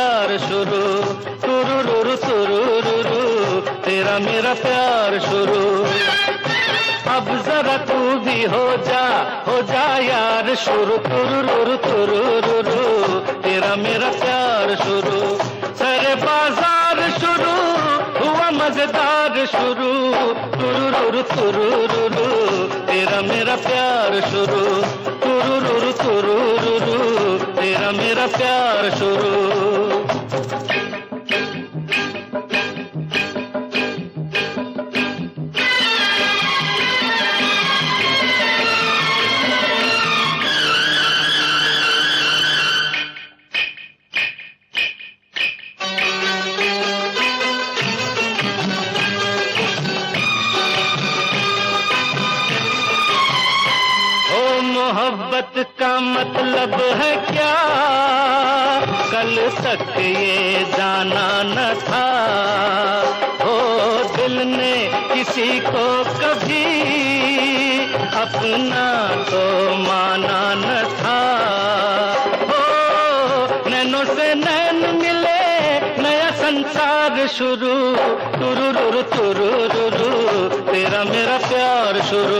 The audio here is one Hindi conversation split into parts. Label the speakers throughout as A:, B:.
A: प्यार शुरू, तुरुरुरु तुरुरुरु, तेरा मेरा प्यार शुरू। अब जरा तू भी हो जा यार शुरू, तुरुरुरु तुरुरुरु, तेरा मेरा प्यार शुरू। सारे बाजार शुरू हुआ मजेदार शुरू, तुरुरुरु तुरुरुरु, तेरा मेरा प्यार शुरू, तुरुरुरु तुरुरुरु, तेरा मेरा प्यार शुरू। मोहब्बत का मतलब है क्या, कल तक ये जाना न था। ओ दिल ने किसी को कभी अपना तो माना न था। ओ नैनों से नैन मिले, नया संसार शुरू, तुरुरुरु तुरुरुरु, तेरा मेरा प्यार शुरू।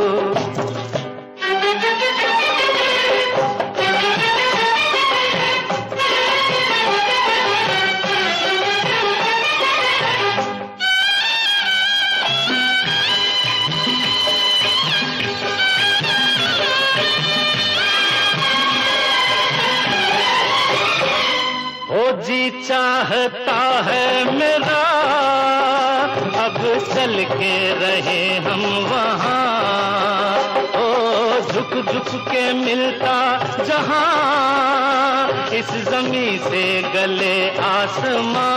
A: जी चाहता है मेरा अब चल के रहे हम वहाँ, ओ झुक झुक के मिलता जहाँ इस जमी से गले आसमां।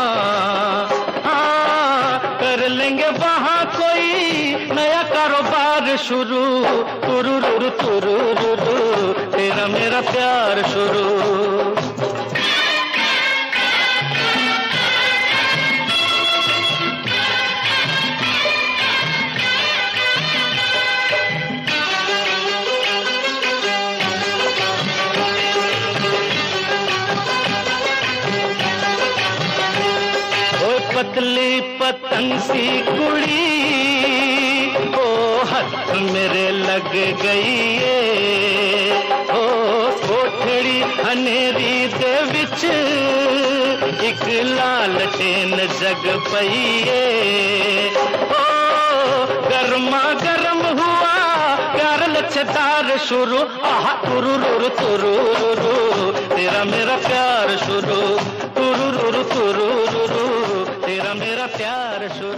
A: हाँ कर लेंगे वहाँ कोई नया कारोबार शुरू, तुरुरुरु तुरुरुरु, तेरा मेरा प्यार शुरू। पतली पतंग सी कुड़ी ओ हाथ मेरे लग गई है, ओ कोठड़ी हनेरी दे विच एक लालटेन जग पई है। ओ गरमा गरम हुआ प्यार लच्छेदार शुरू, आहा तुरुरुरु तुरुरुरु, तेरा मेरा प्यार शुरू, तुरुरुरु तुरुरुरु, तेरा मेरा प्यार शुरू।